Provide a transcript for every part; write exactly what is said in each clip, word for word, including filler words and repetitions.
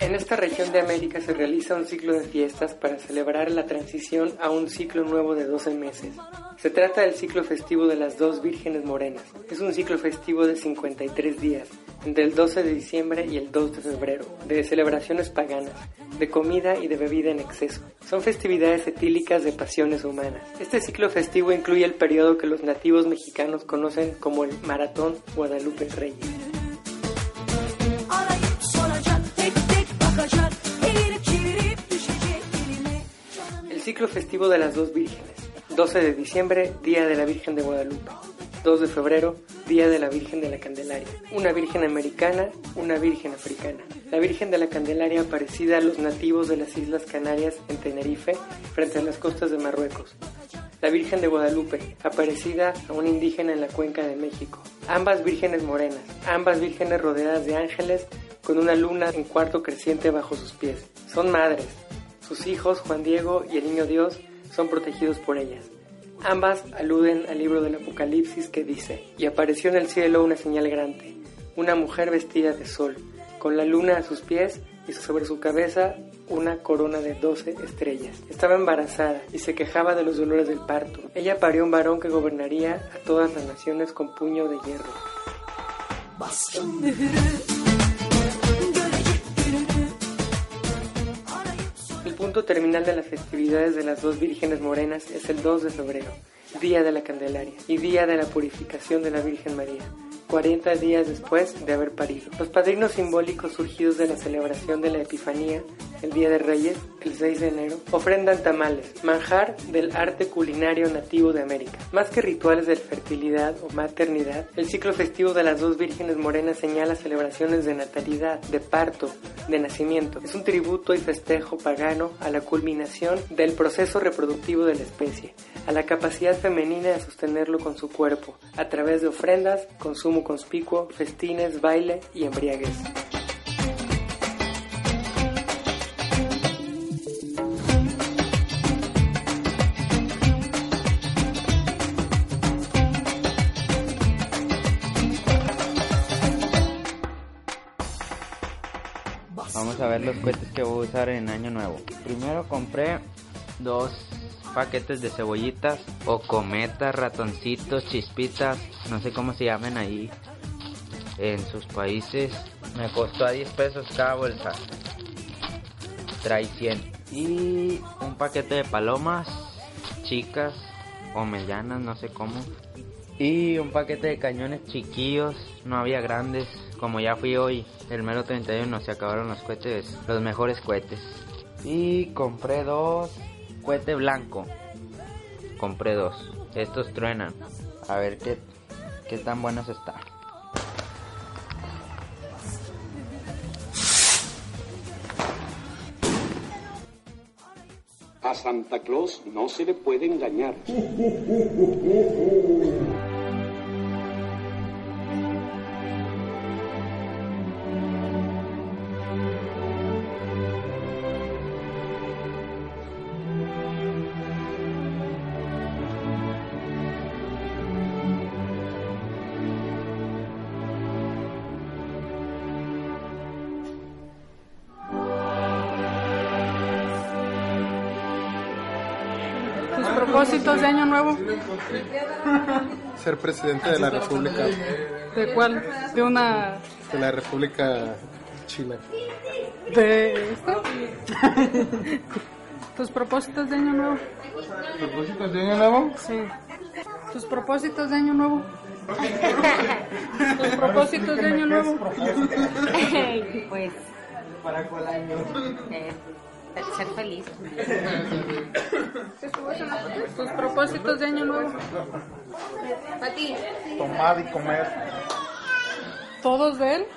En esta región de América se realiza un ciclo de fiestas para celebrar la transición a un ciclo nuevo de doce meses. Se trata del ciclo festivo de las dos vírgenes morenas. Es un ciclo festivo de cincuenta y tres días, entre el doce de diciembre y el dos de febrero, de celebraciones paganas, de comida y de bebida en exceso. Son festividades etílicas de pasiones humanas. Este ciclo festivo incluye el periodo que los nativos mexicanos conocen como el Maratón Guadalupe Reyes. El ciclo festivo de las dos vírgenes. doce de diciembre, Día de la Virgen de Guadalupe. dos de febrero, Día de la Virgen de la Candelaria. Una virgen americana, una virgen africana. La Virgen de la Candelaria aparecida a los nativos de las Islas Canarias en Tenerife, frente a las costas de Marruecos. La Virgen de Guadalupe, aparecida a un indígena en la Cuenca de México. Ambas vírgenes morenas, ambas vírgenes rodeadas de ángeles, con una luna en cuarto creciente bajo sus pies. Son madres. Sus hijos, Juan Diego y el Niño Dios, son protegidos por ellas. Ambas aluden al libro del Apocalipsis que dice: y apareció en el cielo una señal grande, una mujer vestida de sol, con la luna a sus pies y sobre su cabeza una corona de doce estrellas. Estaba embarazada y se quejaba de los dolores del parto. Ella parió un varón que gobernaría a todas las naciones con puño de hierro. El punto terminal de las festividades de las dos vírgenes morenas es el dos de febrero, Día de la Candelaria y Día de la Purificación de la Virgen María, cuarenta días después de haber parido. Los padrinos simbólicos surgidos de la celebración de la Epifanía, el Día de Reyes, el seis de enero, ofrendan tamales, manjar del arte culinario nativo de América. Más que rituales de fertilidad o maternidad, el ciclo festivo de las dos vírgenes morenas señala celebraciones de natalidad, de parto, de nacimiento. Es un tributo y festejo pagano a la culminación del proceso reproductivo de la especie, a la capacidad femenina de sostenerlo con su cuerpo, a través de ofrendas, consumo conspicuo, festines, baile y embriaguez. Vamos a ver los cohetes que voy a usar en Año Nuevo. Primero compré dos paquetes de cebollitas o cometas, ratoncitos, chispitas, no sé cómo se llamen ahí en sus países. Me costó a diez pesos cada bolsa. Trae cien. Y un paquete de palomas chicas o medianas, no sé cómo. Y un paquete de cañones chiquillos, no había grandes. Como ya fui hoy, el mero treinta y uno, se acabaron los cohetes, los mejores cohetes. Y compré dos cohete blanco. Compré dos. Estos truenan. A ver qué, qué tan buenos están. A Santa Claus no se le puede engañar. Propósitos de Año Nuevo. Ser presidente de la República. ¿De cuál? De una... De la República China. ¿De esto? ¿Tus propósitos de Año Nuevo? ¿Propósitos de Año Nuevo? Sí. ¿Tus propósitos de Año Nuevo? ¿Tus propósitos de Año Nuevo? Pues... ¿Para cuál año? Eh, ser feliz. ¿Tus propósitos de Año Nuevo? Pati. Tomar y comer. ¿Todos de él?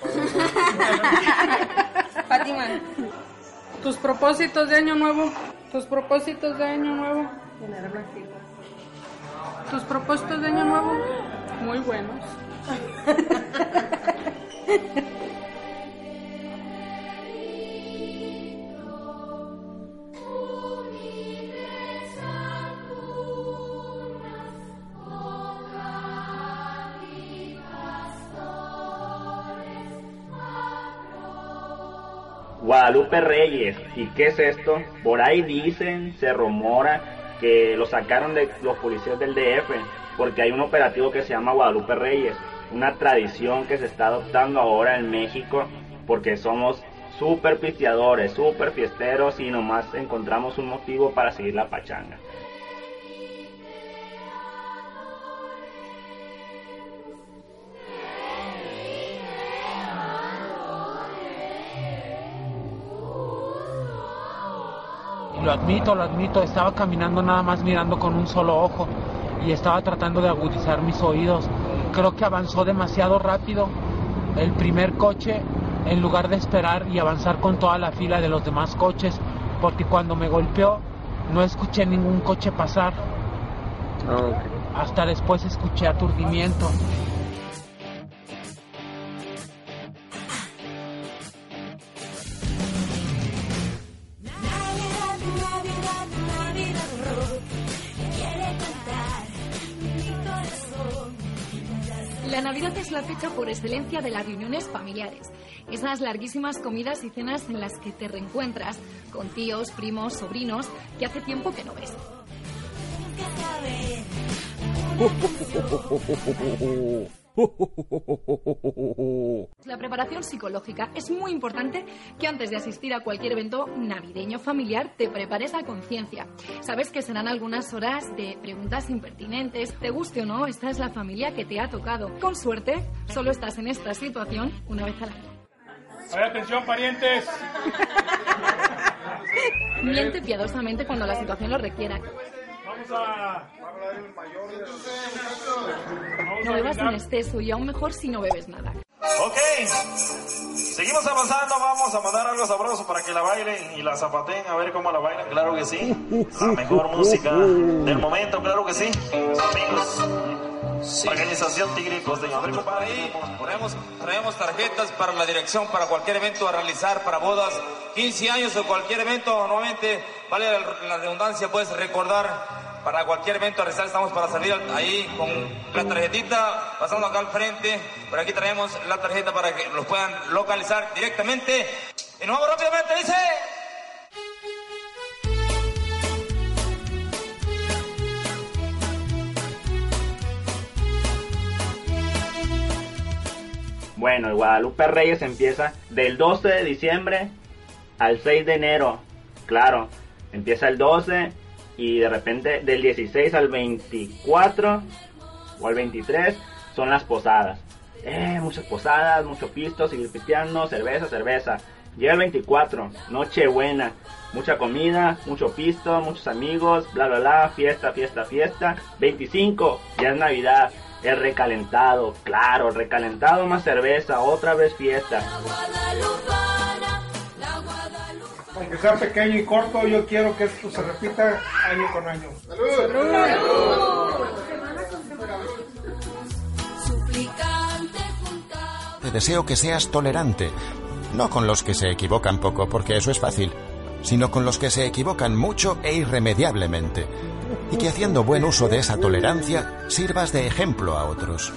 Fátima. ¿Tus propósitos de Año Nuevo? ¿Tus propósitos de Año Nuevo? ¿Tus propósitos de Año Nuevo? Muy buenos. Guadalupe Reyes. ¿Y qué es esto? Por ahí dicen, se rumora que lo sacaron de los policías del D F porque hay un operativo que se llama Guadalupe Reyes, una tradición que se está adoptando ahora en México porque somos súper pisteadores, súper fiesteros y nomás encontramos un motivo para seguir la pachanga. Lo admito, lo admito, estaba caminando nada más mirando con un solo ojo y estaba tratando de agudizar mis oídos. Creo que avanzó demasiado rápido el primer coche en lugar de esperar y avanzar con toda la fila de los demás coches, porque cuando me golpeó no escuché ningún coche pasar. Oh, okay. Hasta después escuché aturdimiento. La Navidad es la fecha por excelencia de las reuniones familiares. Esas larguísimas comidas y cenas en las que te reencuentras con tíos, primos, sobrinos que hace tiempo que no ves. La preparación psicológica. Es muy importante que antes de asistir a cualquier evento navideño familiar te prepares a conciencia. Sabes que serán algunas horas de preguntas impertinentes. Te guste o no, esta es la familia que te ha tocado. Con suerte, solo estás en esta situación una vez al año. A ver, atención, parientes. Miente piadosamente cuando la situación lo requiera. Vamos a... No bebas en exceso y aún mejor si no bebes nada. Ok, seguimos avanzando, vamos a mandar algo sabroso para que la bailen y la zapateen, a ver cómo la bailan, claro que sí. La mejor música del momento, claro que sí. Amigos, sí. Organización Tigre Costeño. A ver, compadre, ahí ponemos, traemos tarjetas para la dirección, para cualquier evento a realizar, para bodas, quince años o cualquier evento, normalmente, vale la, la redundancia, puedes recordar. Para cualquier evento a realizar estamos para salir ahí con la tarjetita, pasando acá al frente. Por aquí traemos la tarjeta para que los puedan localizar directamente. Y nos vamos rápidamente, dice... Bueno, el Guadalupe Reyes empieza del doce de diciembre al seis de enero. Claro, empieza el doce... y de repente del dieciséis al veinticuatro o al veintitrés son las posadas. Eh, muchas posadas, mucho pisto, seguir pisteando, cerveza, cerveza. Llega el veinticuatro, Nochebuena, mucha comida, mucho pisto, muchos amigos, bla bla bla, fiesta, fiesta, fiesta. veinticinco, ya es Navidad, el recalentado, claro, el recalentado más cerveza, otra vez fiesta. Aunque sea pequeño y corto, yo quiero que esto se repita año con año. ¡Salud! ¡Salud! Te deseo que seas tolerante, no con los que se equivocan poco, porque eso es fácil, sino con los que se equivocan mucho e irremediablemente, y que haciendo buen uso de esa tolerancia, sirvas de ejemplo a otros.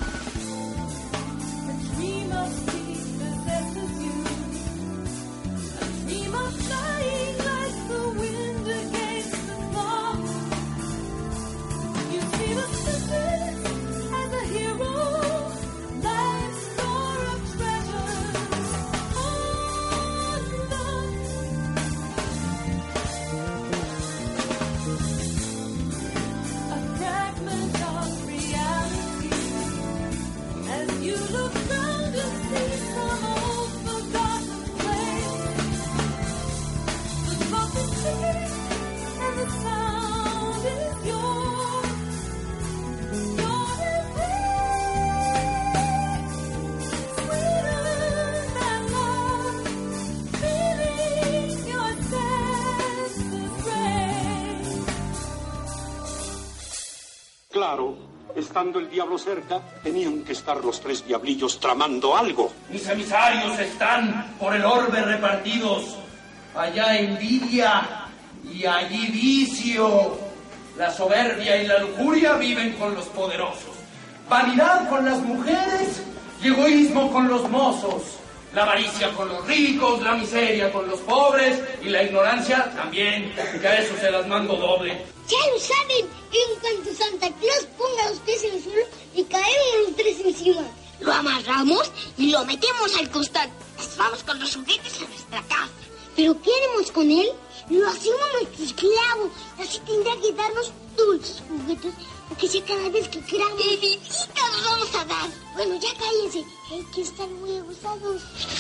Claro, estando el diablo cerca, tenían que estar los tres diablillos tramando algo. Mis emisarios están por el orbe repartidos. Allá envidia y allí vicio. La soberbia y la lujuria viven con los poderosos. Vanidad con las mujeres y egoísmo con los mozos. La avaricia con los ricos, la miseria con los pobres y la ignorancia también, que a eso se las mando doble. Ya lo saben, en cuanto Santa Claus ponga los pies en el suelo y caemos los tres encima. Lo amarramos y lo metemos al costado. Nos vamos con los juguetes a nuestra casa. ¿Pero qué haremos con él? Lo hacemos nuestro esclavo. Así tendrá que darnos dulces juguetes, porque si cada vez que queramos... ¡Qué visita nos vamos a dar! Bueno, ya cállense. Hay que estar muy abusados.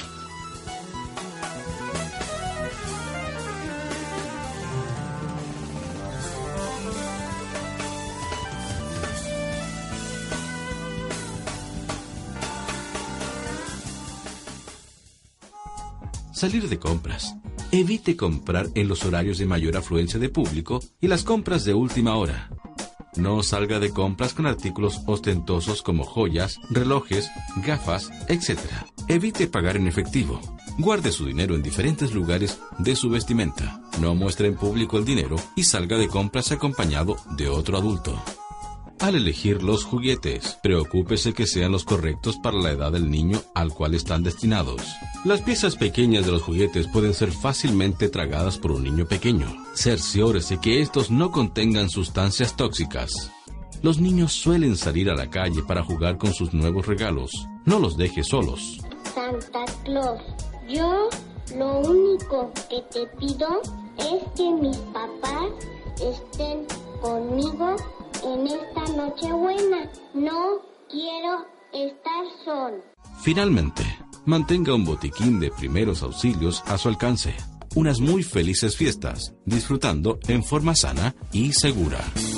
Salir de compras. Evite comprar en los horarios de mayor afluencia de público y las compras de última hora. No salga de compras con artículos ostentosos como joyas, relojes, gafas, etcétera. Evite pagar en efectivo. Guarde su dinero en diferentes lugares de su vestimenta. No muestre en público el dinero y salga de compras acompañado de otro adulto. Al elegir los juguetes, preocúpese que sean los correctos para la edad del niño al cual están destinados. Las piezas pequeñas de los juguetes pueden ser fácilmente tragadas por un niño pequeño. Cerciórese que estos no contengan sustancias tóxicas. Los niños suelen salir a la calle para jugar con sus nuevos regalos. No los deje solos. Santa Claus, yo lo único que te pido es que mis papás estén conmigo en esta Nochebuena. No quiero estar solo. Finalmente, mantenga un botiquín de primeros auxilios a su alcance. Unas muy felices fiestas, disfrutando en forma sana y segura.